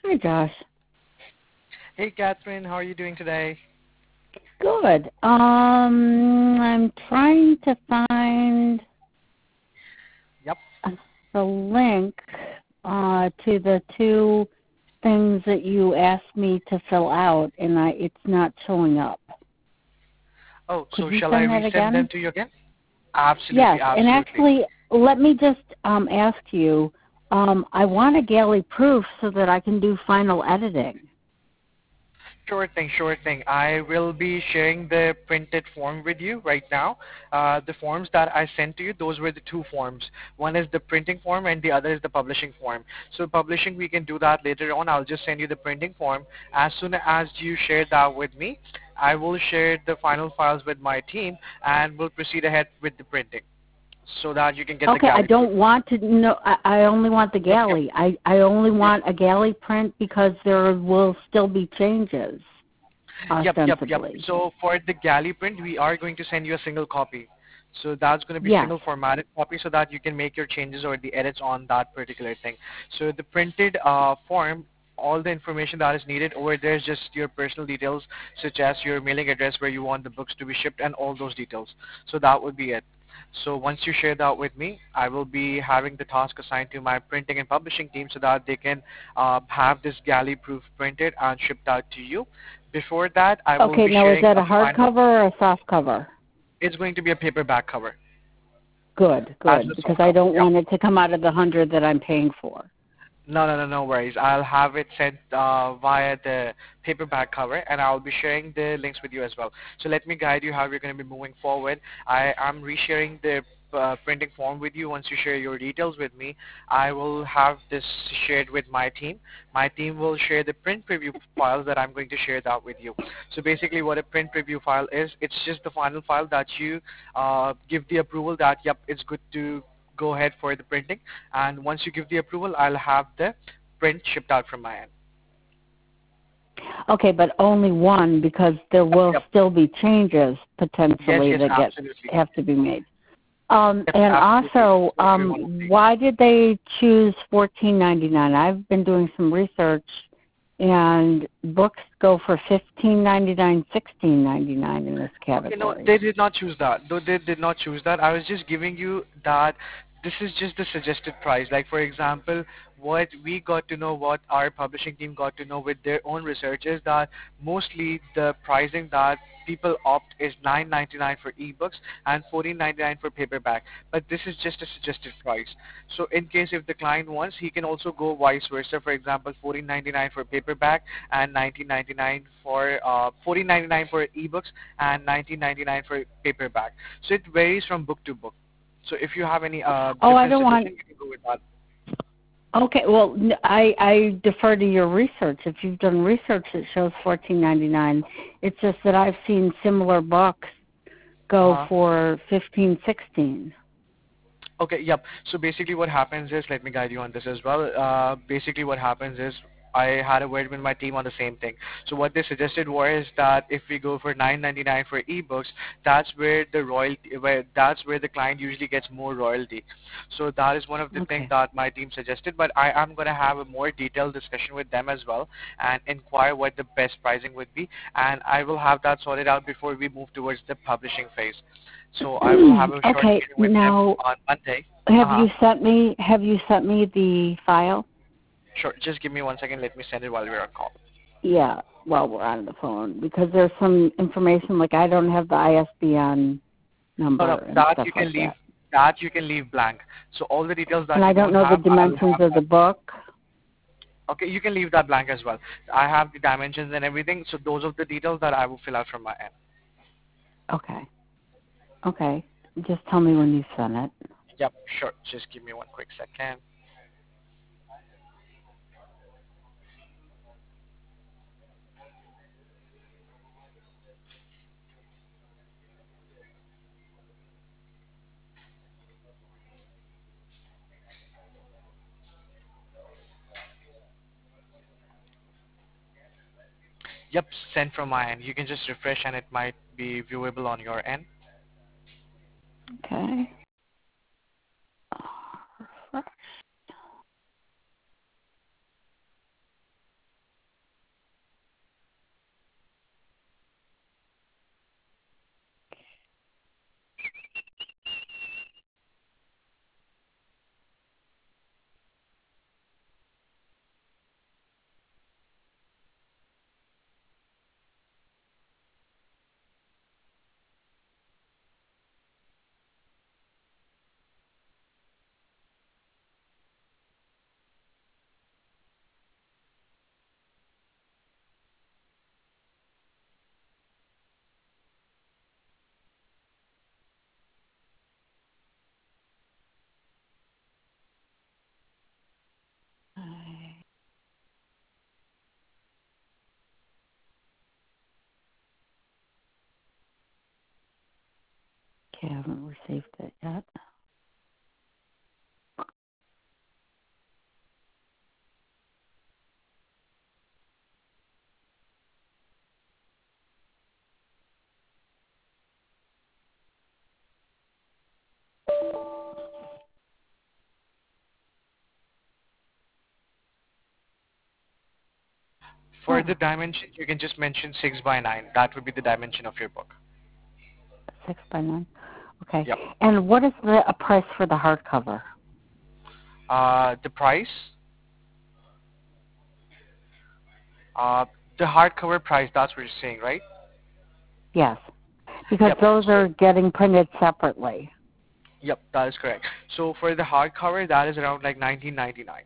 Hi, Josh. Hey, Catherine, how are you doing today? Good. I'm trying to find Yep. the link to the two things that you asked me to fill out, and it's not showing up. Oh, Could so you shall I send that resend them again? to you again? Absolutely, Yes, and absolutely. actually, let me just ask you. I want a galley proof so that I can do final editing. Sure thing, sure thing. I will be sharing the printed form with you right now. The forms that I sent to you, those were the two forms. One is the printing form and the other is the publishing form. So publishing, we can do that later on. I'll just send you the printing form. As soon as you share that with me, I will share the final files with my team and we'll proceed ahead with the printing so that you can get the Okay, I galley proof. don't want to know. I only want the Yep, yep. galley. I only want a galley print because there will still be changes, Yep. ostensibly. So for the galley print, we are going to send you a single copy. So that's going to be Yes. single formatted copy so that you can make your changes or the edits on that particular thing. So the printed form, all the information that is needed over there is just your personal details, such as your mailing address where you want the books to be shipped and all those details. So that would be it. So once you share that with me, I will be having the task assigned to my printing and publishing team so that they can have this galley proof printed and shipped out to you. Before that, I will Okay, be now is sharing that a a final. hardcover or a soft cover? It's going to be a paperback cover Good, as good, the because soft I cover. don't Yep. want it to come out of the 100 that I'm paying for. No worries. I'll have it sent via the paperback cover, and I'll be sharing the links with you as well. So let me guide you how we're going to be moving forward. I am resharing the printing form with you. Once you share your details with me, I will have this shared with my team. My team will share the print preview files that I'm going to share that with you. So basically, what a print preview file is, it's just the final file that you give the approval that yep, it's good to go ahead for the printing, and once you give the approval, I'll have the print shipped out from my end. Okay, but only one because there Yep, will yep. still be changes Yes, potentially yes, that absolutely. have to be made. Yes, And absolutely. also, It's going to be one of the. why did they choose $14.99? I've been doing some research, and books go for $15.99, $16.99 in this Okay, no, category. they did not choose that. Though they did not choose that. I was just giving you that this is just the suggested price. Like for example, what we got to know, what our publishing team got to know with their own research is that mostly the pricing that people opt is $9.99 for ebooks and $14.99 for paperback. But this is just a suggested price. So in case if the client wants, he can also go vice versa. For example, $14.99 for paperback and $14.99 for ebooks and $19.99 for paperback. So it varies from book to book. So if you have any Oh, I different don't want. suggestion, you can go with that. Okay, well, I defer to your research. If you've done research that shows $14.99, it's just that I've seen similar books go Uh-huh. for 15, 16. Okay, yep. So basically what happens is, let me guide you on this as well. Basically what happens is I had a word with my team on the same thing. So what they suggested was that if we go for 9.99 for ebooks, that's where the royalty, that's where the client usually gets more royalty. So that is one of the things Okay. that my team suggested. But I am going to have a more detailed discussion with them as well and inquire what the best pricing would be. And I will have that sorted out before we move towards the publishing phase. So I will have a short Okay, meeting with them now on Monday. have Uh-huh. you sent me the file? Sure. Just give me 1 second. Let me send it while we're on call. Yeah, while we're on the phone because there's some information like I don't have the ISBN No, number no, and that stuff you can like leave. that. That you can leave blank. So all the details And that I you don't don't know the have, I'll dimensions have of the that. book. Okay, you can leave that blank as well. I have the dimensions and everything. So those are the details that I will fill out from my end. Okay. Okay. Just tell me when you send it. Yep, sure. Just give me one quick second. Yep, sent from my end. You can just refresh and it might be viewable on your end. Okay. I haven't received it yet. For the dimension, you can just mention 6 by 9. That would be the dimension of your book. 6 by 9. Okay. Yep. And what is the price for the hardcover? The price, uh, the hardcover price, that's what you're saying, right? Yes. Because Yep. those So, are getting printed separately. yep, that is correct. So for the hardcover, that is around like 19.99.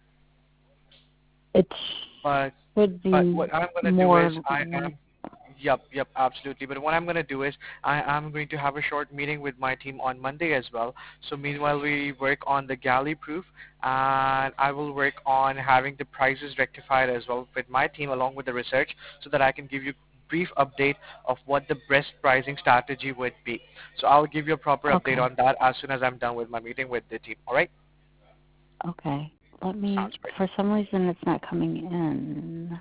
It But should be what I'm gonna do more. is I am Yep, absolutely. But what I'm going to do is I am going to have a short meeting with my team on Monday as well. So meanwhile, we work on the galley proof, and I will work on having the prices rectified as well with my team along with the research so that I can give you brief update of what the best pricing strategy would be. So I'll give you a proper update Okay. on that as soon as I'm done with my meeting with the team. All right? Okay. Let me. Sounds great. For some reason, it's not coming in.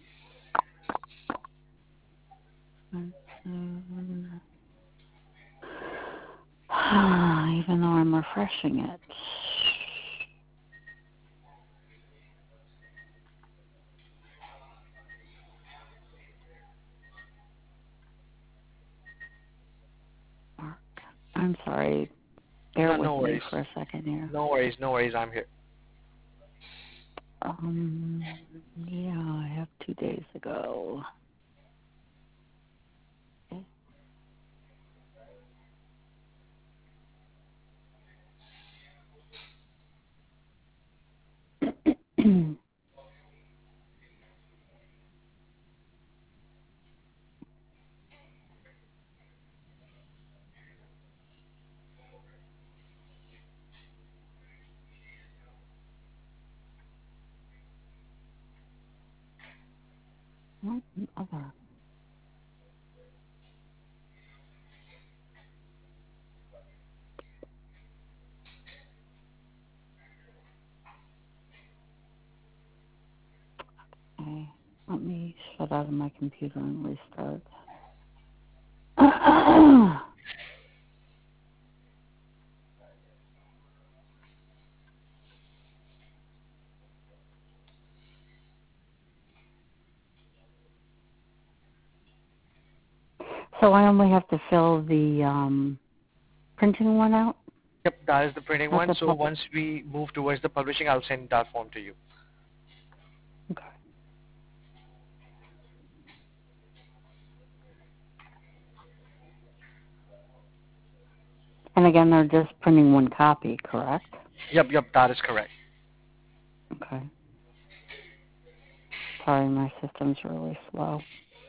Even though I'm refreshing it. I'm sorry. Bear No, with no me worries. for a second here. No worries. No worries. I'm here. Um, yeah, I have 2 days ago. What other? Okay, let me shut out of my computer and restart. So I only have to fill the printing one out? Yep, that is the printing Not one. the So public. once we move towards the publishing, I'll send that form to you. Okay. And again, they're just printing one copy, correct? Yep, that is correct. Okay. Sorry, my system's really slow.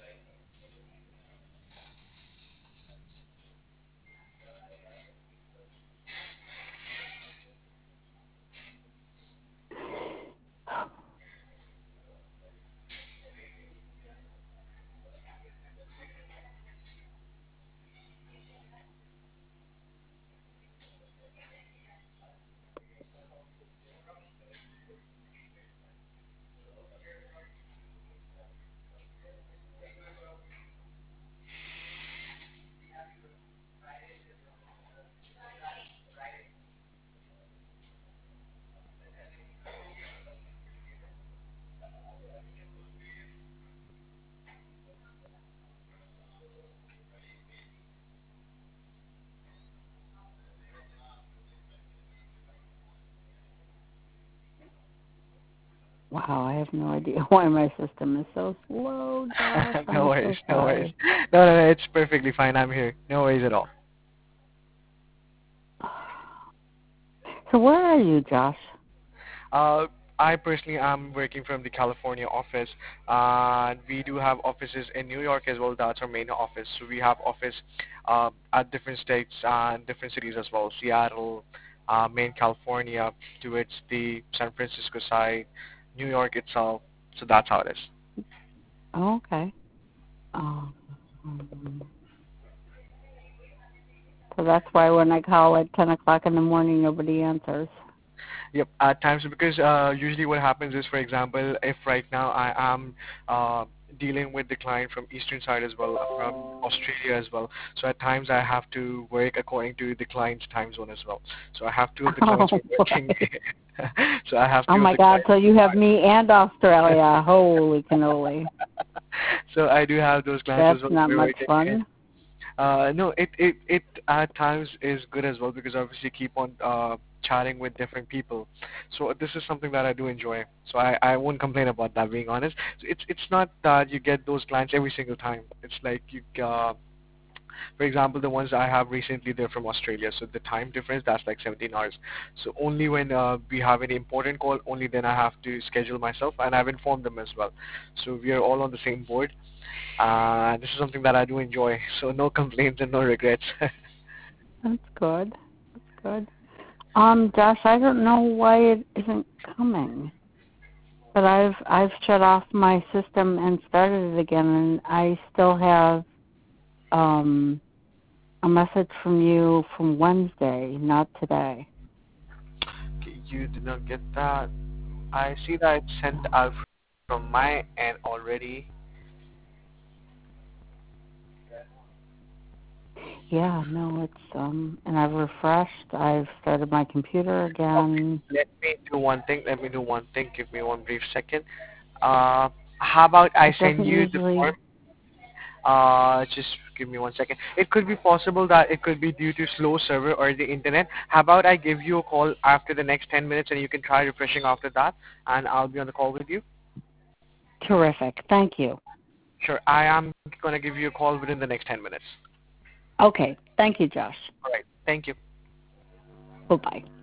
Wow, I have no idea why my system is so slow, Josh. No I'm worries, so no worries. sorry. No, it's perfectly fine. I'm here. No worries at all. So where are you, Josh? Uh, I personally am working from the California office, and we do have offices in New York as well. That's our main office. So we have office at different states and different cities as well. Seattle, Maine, California, towards the San Francisco side, New York itself. So that's how it is. Oh, okay. So that's why when I call at 10 o'clock in the morning, nobody answers. Yep, at times because usually what happens is, for example, if right now I am dealing with the client from eastern side as well, from Australia as well, so at times I have to work according to the client's time zone as well. So I have two of the clients Oh, who are working, so I have oh two of my the God, clients. so you have me and Australia. Holy cannoli. So I do have those clients That's as well not who are much working. fun. No, it at times is good as well because obviously keep on chatting with different people. So this is something that I do enjoy. So I won't complain about that, being honest. So it's not that you get those clients every single time. It's like for example, the ones I have recently, they're from Australia, so the time difference, that's like 17 hours. So only when we have any important call, only then I have to schedule myself, and I've informed them as well. So we are all on the same board. This is something that I do enjoy, so no complaints and no regrets. That's good. That's good. Josh, I don't know why it isn't coming, but I've shut off my system and started it again, and I still have a message from you from Wednesday, not today. Okay, you did not get that. I see that it's sent out from my end already. Yeah, no, it's and I've refreshed. I've started my computer Okay, again. let me do one thing. Let me do one thing. Give me one brief second. How about I It send doesn't you the form? usually. Just give me one second. It could be possible that it could be due to slow server or the internet. How about I give you a call after the next 10 minutes and you can try refreshing after that, and I'll be on the call with you? Terrific. Thank you. Sure. I am going to give you a call within the next 10 minutes. Okay. Thank you, Josh. All right. Thank you. Bye-bye.